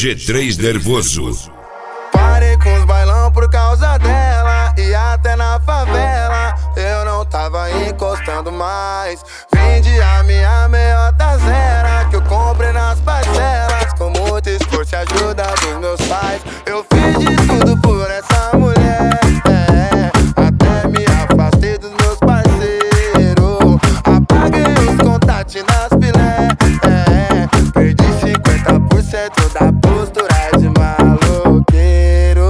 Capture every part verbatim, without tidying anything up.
G três Nervoso. Parei com os bailão por causa dela, e até na favela eu não tava encostando mais. Vendi a minha meiota zero, que eu comprei nas parcelas, com muito esforço e ajuda dos meus pais. Eu fiz de tudo por essa mulher, é, até me afastei dos meus parceiros. Apaguei os contatos nas filé, é, perdi cinquenta por cento da postura de maloqueiro.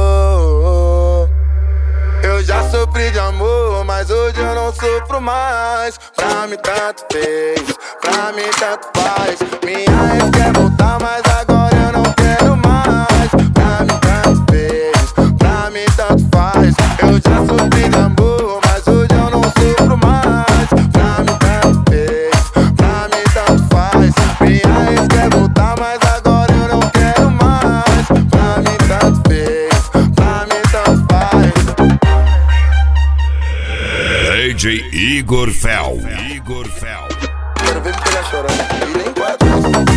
Eu já sofri de amor, mas hoje eu não sofro mais. Pra mim tanto fez, pra mim tanto faz. Minha ex quer voltar, mas agora eu não quero mais. Pra mim tanto fez, pra mim tanto faz. Eu já sofri de amor, mas hoje eu não sofro mais. Pra mim tanto fez, pra mim tanto faz. Minha ex quer voltar, mas agora eu não quero mais. Pra mim tanto fez, pra mim tanto faz. D J Igor Fel. Igor Fel. Quero ver me pegar chorando. E nem quatro.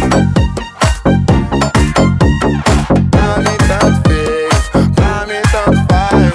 Pra mim tanto fez, pra mim tanto faz.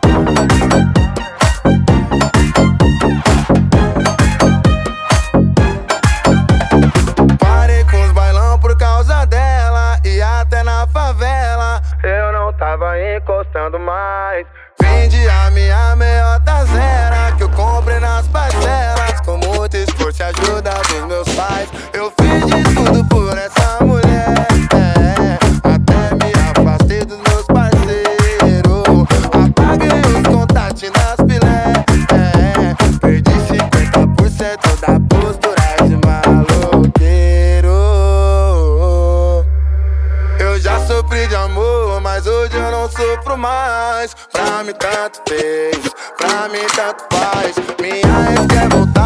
Parei com os bailão por causa dela, e até na favela eu não tava encostando mais. Vendi a minha meiota zero, que eu comprei nas parcelas, com muito esforço e ajuda dos meus pais. Eu fiz de tudo por essa mulher, é, até me afastei dos meus parceiros. Apaguei os contatos nas filé, é, perdi cinquenta por cento da postura de maloqueiro. Eu já sofri de amor, mas hoje eu não sofro mais. Pra mim tanto fez, pra mim tanto faz. Minha ex quer voltar.